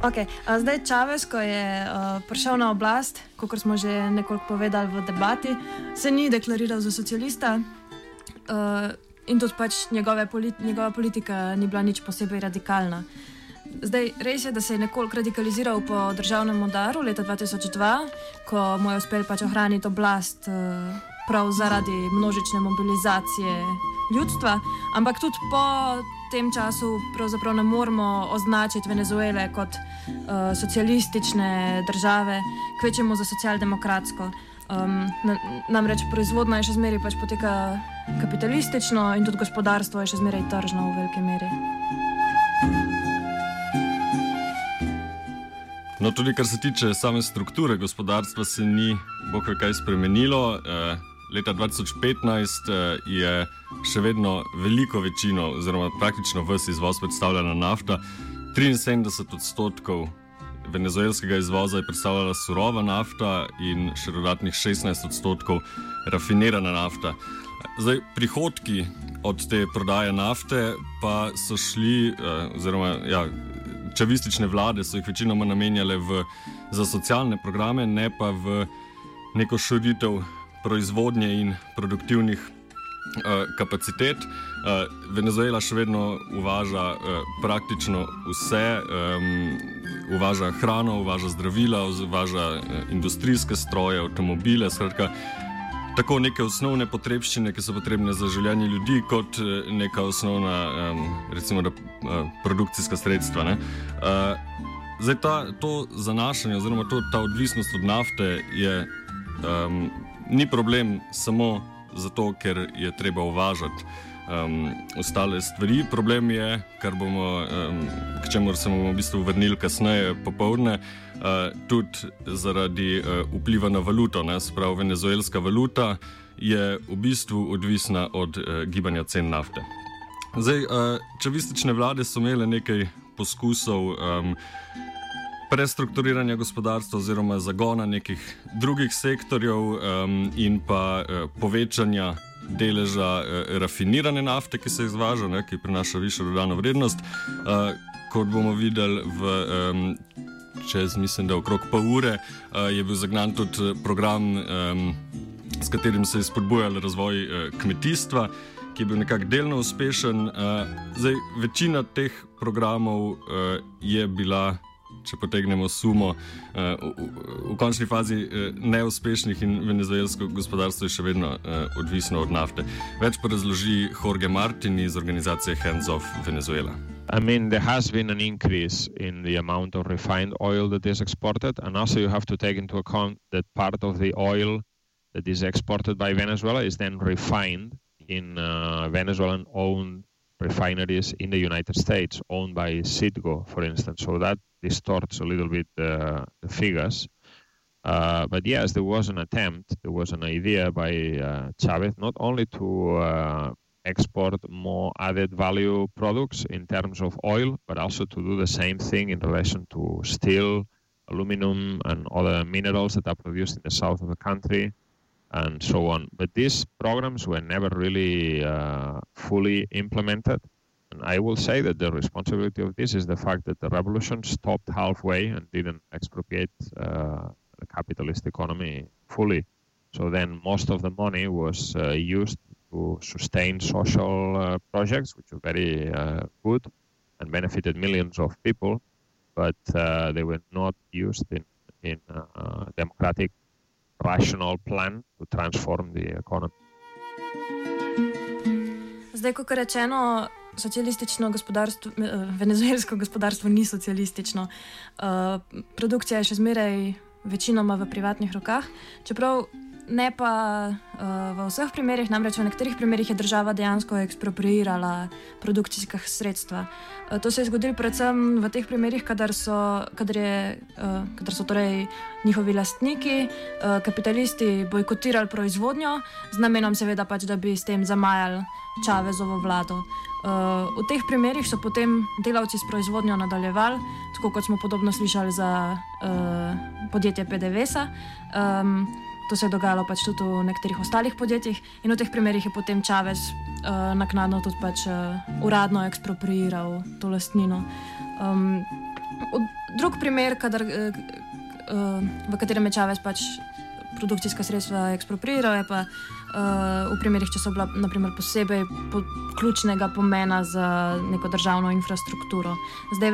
Okay. Zdaj Chavez, ko je prišel na oblast, kot smo že nekoliko povedali v debati, se ni deklariral za socialista in tudi pač njegova politika ni bila nič posebej radikalna. Zdaj, res je, da se je nekoliko radikaliziral po državnem udaru leta 2002, ko mu je uspel pač ohraniti oblast prav zaradi množične mobilizacije ljudstva, ampak tudi po tem času pravzaprav ne moremo označiti Venezuele kot socialistične države, kvečemo za socialdemokratsko. Namreč proizvodnja je še zmeraj pač poteka kapitalistično in tudi gospodarstvo je še zmeraj tržno v veliki meri. No, tudi kar se tiče same strukture gospodarstva, se ni bog kaj spremenilo. Leta 2015 je še vedno veliko večino, oziroma praktično ves izvoz predstavljala nafta. 73% venezuelskega izvoza je predstavljala surova nafta in še dodatnih 16% rafinirana nafta. Zdaj, prihodki od te prodaje nafte pa so šli, čavistične vlade so jih večinoma namenjale za socialne programe, ne pa v neko širitev proizvodnje in produktivnih kapacitet. Venezuela še vedno uvaža praktično vse, uvaža hrano, uvaža zdravila, uvaža industrijske stroje, avtomobile, skratka, tako neke osnovne potrebščine, ki so potrebne za življenje ljudi, kot neka osnovna, produkcijska sredstva. Ne? Zdaj, to zanašanje, oziroma ta odvisnost od nafte ni problem samo zato, ker je treba uvažati ostale stvari. Problem je, k čemur se bomo v bistvu vrnili kasneje popoldne, tudi zaradi vpliva na valuto. Sprav, venezuelska valuta je v bistvu odvisna od gibanja cen nafte. Zdaj, čavistične vlade so imele nekaj poskusov prestrukturiranja gospodarstva oziroma zagona nekih drugih sektorjev in pa povečanja deleža rafinirane nafte, ki se izvaža, ki prinaša višjo dodano vrednost. Kot bomo videli mislim, da okrog pol ure, je bil zagnan tudi program, s katerim se je spodbujal razvoj kmetijstva, ki je bil nekako delno uspešen. Zdaj, večina teh programov je bila, če potegnemo sumo, v končni fazi neuspešnih in venezuelsko gospodarstvo je še vedno odvisno od nafte. Več pa razloži Jorge Martin iz organizacije Hands Off Venezuela. I mean, there has been an increase in the amount of refined oil that is exported, and also you have to take into account that part of the oil that is exported by Venezuela is then refined in Venezuelan-owned refineries in the United States, owned by Citgo, for instance. So that distorts a little bit the figures. But yes, there was an attempt, there was an idea by Chavez not only to export more added value products in terms of oil, but also to do the same thing in relation to steel, aluminum, and other minerals that are produced in the south of the country, and so on. But these programs were never really fully implemented. And I will say that the responsibility of this is the fact that the revolution stopped halfway and didn't expropriate the capitalist economy fully. So then most of the money was used to sustain social projects, which were very good and benefited millions of people, but they were not used in a democratic, rational plan to transform the economy. Zdaj, kot rečeno, socialistično gospodarstvo, venezuelsko gospodarstvo ni socialistično. Produkcija je še zmeraj večinoma v privatnih rokah, čeprav ne pa v vseh primerih, namreč v nekaterih primerih je država dejansko ekspropriirala produkcijska sredstva. To se je zgodilo predvsem v teh primerih, kadar so torej njihovi lastniki, kapitalisti bojkotirali proizvodnjo z namenom seveda pač, da bi s tem zamajali Chavezovo vlado. V teh primerih so potem delavci s proizvodnjo nadaljevali, tako kot smo podobno slišali za podjetje PDVSA. To se je dogajalo pač tudi v nekaterih ostalih podjetjih in v teh primerih je potem Chavez naknadno tudi pač uradno ekspropriiral to lastnino. Drug primer, v katerem je Chavez pač produkcijska sredstva ekspropriiral, je pa v primerih, če so bila naprimer posebej ključnega pomena za neko državno infrastrukturo. Zdaj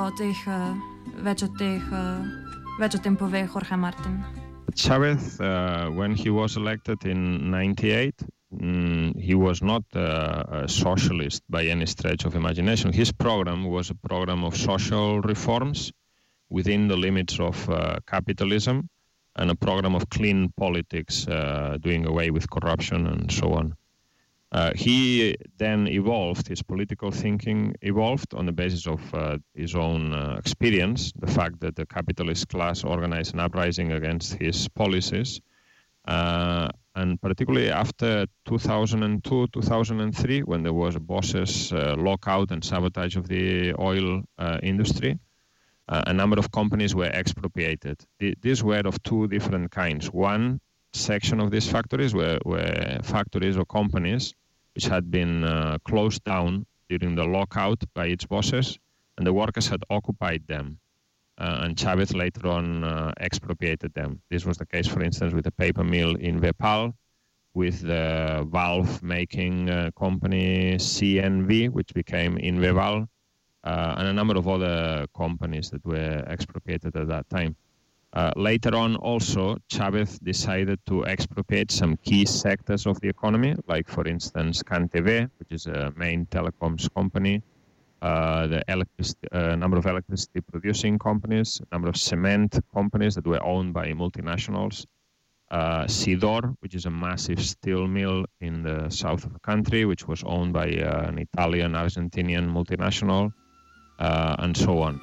več o tem pove Jorge Martin. Chavez, when he was elected in 98, he was not a socialist by any stretch of imagination. His program was a program of social reforms within the limits of capitalism, and a program of clean politics, doing away with corruption and so on. He then his political thinking evolved on the basis of his own experience, the fact that the capitalist class organized an uprising against his policies, and particularly after 2002, 2003, when there was a bosses lockout and sabotage of the oil industry, a number of companies were expropriated. These were of two different kinds. One section of these factories were factories or companies which had been closed down during the lockout by its bosses, and the workers had occupied them. And Chavez later on expropriated them. This was the case, for instance, with the paper mill in Vepal, with the valve-making company CNV, which became Inveval, and a number of other companies that were expropriated at that time. Later on, also, Chavez decided to expropriate some key sectors of the economy, like, for instance, CanTV, which is a main telecoms company, the number of electricity producing companies, a number of cement companies that were owned by multinationals, Sidor, which is a massive steel mill in the south of the country, which was owned by an Italian, Argentinian multinational, and so on.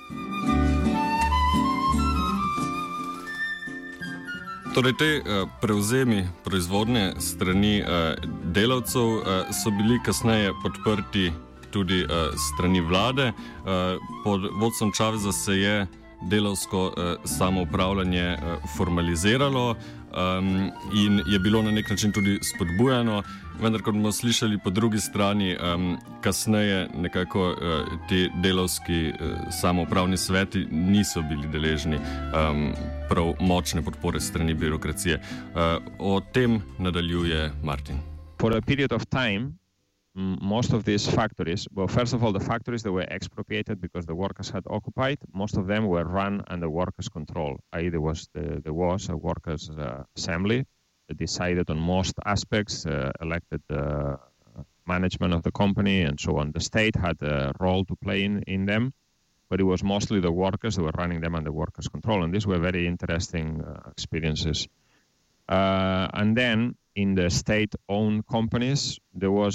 Torej, te prevzemi proizvodne strani delavcev so bili kasneje podprti tudi strani vlade. Pod vodstvom Chaveza se je delavsko samoupravljanje formaliziralo in je bilo na nek način tudi spodbujano, vendar kot bomo slišali po drugi strani, kasneje nekako ti delavski samoupravni sveti niso bili deležni prav močne podpore strani birokracije. O tem nadaljuje Martin. For a period of time, most of these factories, well, first of all, the factories that were expropriated because the workers had occupied, most of them were run under workers' control. I.e., there was a workers' assembly that decided on most aspects, elected the management of the company and so on. The state had a role to play in them, but it was mostly the workers that were running them under workers' control, and these were very interesting experiences. And then in the state-owned companies, there were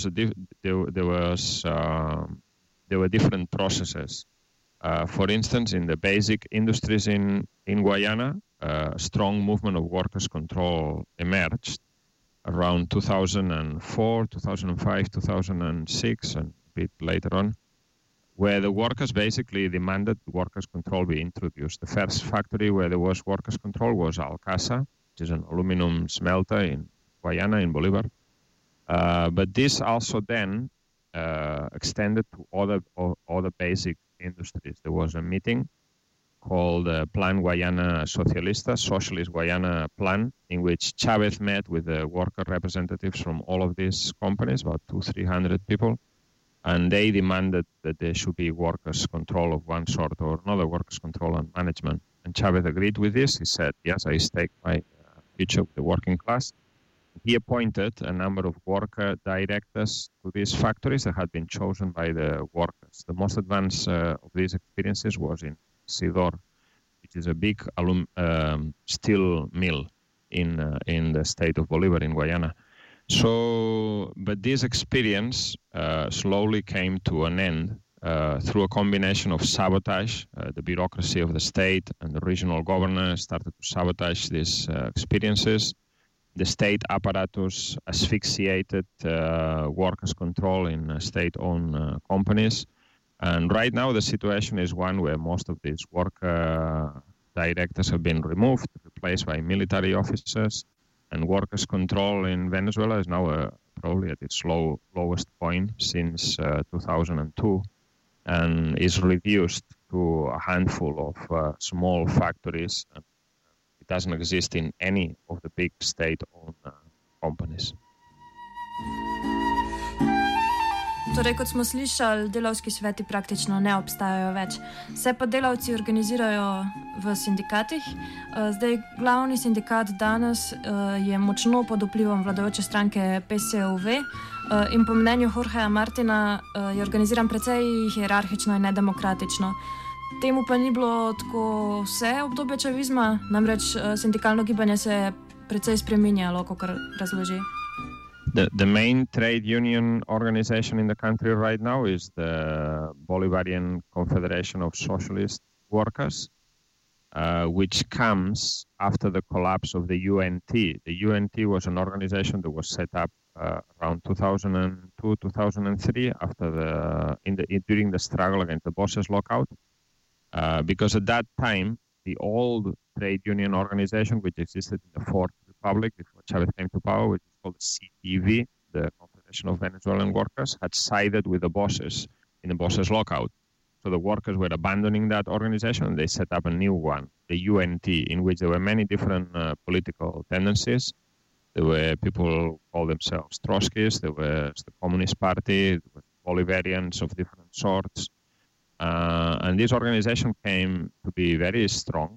different processes. For instance, in the basic industries in Guyana, a strong movement of workers' control emerged around 2004, 2005, 2006, and a bit later on, where the workers basically demanded workers' control be introduced. The first factory where there was workers' control was Alcasa, which is an aluminum smelter in Guyana, in Bolivar. But this also then extended to other basic industries. There was a meeting called Plan Guayana Socialista, Socialist Guayana Plan, in which Chavez met with the worker representatives from all of these companies, about 200-300 people, and they demanded that there should be workers' control of one sort or another, workers' control and management. And Chavez agreed with this. He said, yes, I stake my future with the working class. He appointed a number of worker directors to these factories that had been chosen by the workers. The most advanced of these experiences was in Sidor, which is a big steel mill in the state of Bolivar in Guyana. So, but this experience slowly came to an end through a combination of sabotage. The bureaucracy of the state and the regional governor started to sabotage these experiences. The state apparatus asphyxiated workers' control in state-owned companies. And right now the situation is one where most of these worker directors have been removed, replaced by military officers, and workers' control in Venezuela is now probably at its lowest point since 2002, and is reduced to a handful of small factories. It doesn't exist in any of the big state-owned companies. Torej, kot smo slišali, delavski sveti praktično ne obstajajo več. Se pa delavci organizirajo v sindikatih. Zdaj, glavni sindikat danes je močno pod vplivom vladajoče stranke PSUV in po mnenju Jorgeja Martina je organiziran precej hierarhično in nedemokratično. Temu pa ni bilo tako vse obdobje čavizma, namreč sindikalno gibanje se je precej spreminjalo, kakor razloži. The main trade union organization in the country right now is the Bolivarian Confederation of Socialist Workers, which comes after the collapse of the UNT. The UNT was an organization that was set up around 2002-2003 during the struggle against the bosses lockout, because at that time the old trade union organization, which existed in the Fourth Republic before Chavez came to power, which is called the CEV, the Confederation of Venezuelan Workers, had sided with the bosses in the bosses lockout. So the workers were abandoning that organization and they set up a new one, the UNT, in which there were many different political tendencies. There were people who called themselves Trotskyists, there was the Communist Party, there were Bolivarians of different sorts. And this organization came to be very strong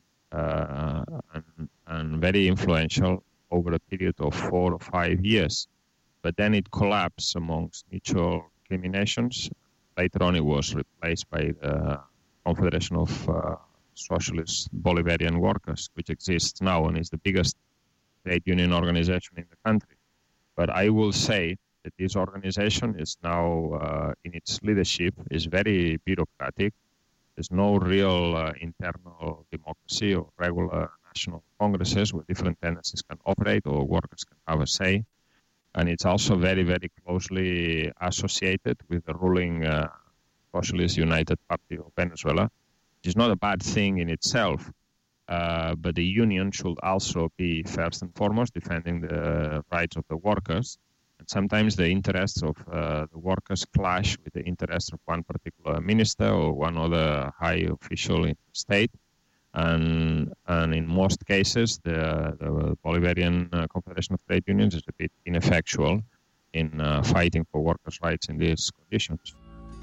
and very influential over a period of 4 or 5 years. But then it collapsed amongst mutual recriminations. Later on, it was replaced by the Confederation of Socialist Bolivarian Workers, which exists now and is the biggest trade union organization in the country. But I will say that this organization is now, in its leadership, is very bureaucratic. There's no real internal democracy or regular national congresses where different tendencies can operate or workers can have a say. And it's also very, very closely associated with the ruling Socialist United Party of Venezuela, which is not a bad thing in itself, but the union should also be first and foremost defending the rights of the workers. And sometimes the interests of the workers clash with the interests of one particular minister or one other high official in the state. And in most cases, the Bolivarian Confederation of Trade Unions is a bit ineffectual in fighting for workers' rights in these conditions.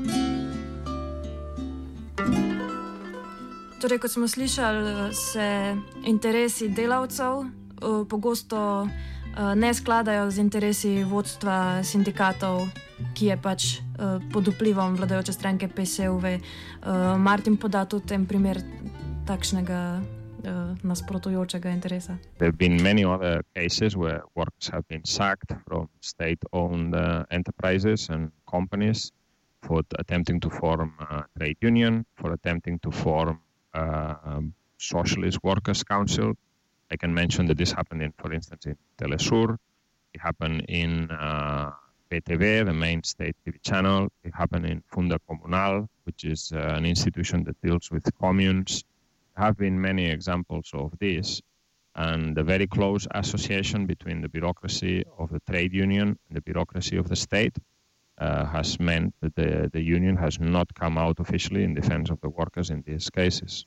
Torej, kot smo slišali, se interesi delavcev pogosto ne skladajo z interesi vodstva sindikatov, ki je pač pod vplivom vladajoče stranke PSUV. Martin poda tudi en primer takšnega nasprotujočega interesa. There have been many other cases where workers have been sacked from state-owned enterprises and companies for attempting to form a trade union, for attempting to form a socialist workers' council. I can mention that this happened, for instance, in Telesur. It happened in PTV, the main state TV channel. It happened in Funda Comunal, which is an institution that deals with communes. There have been many examples of this, and the very close association between the bureaucracy of the trade union and the bureaucracy of the state has meant that the union has not come out officially in defense of the workers in these cases.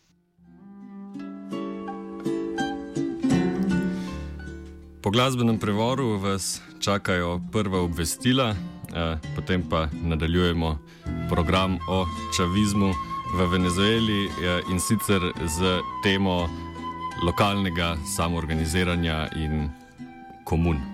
Po glasbenem prevoru vas čakajo prva obvestila, potem pa nadaljujemo program o čavizmu v Venezueli in sicer z temo lokalnega samoorganiziranja in komun.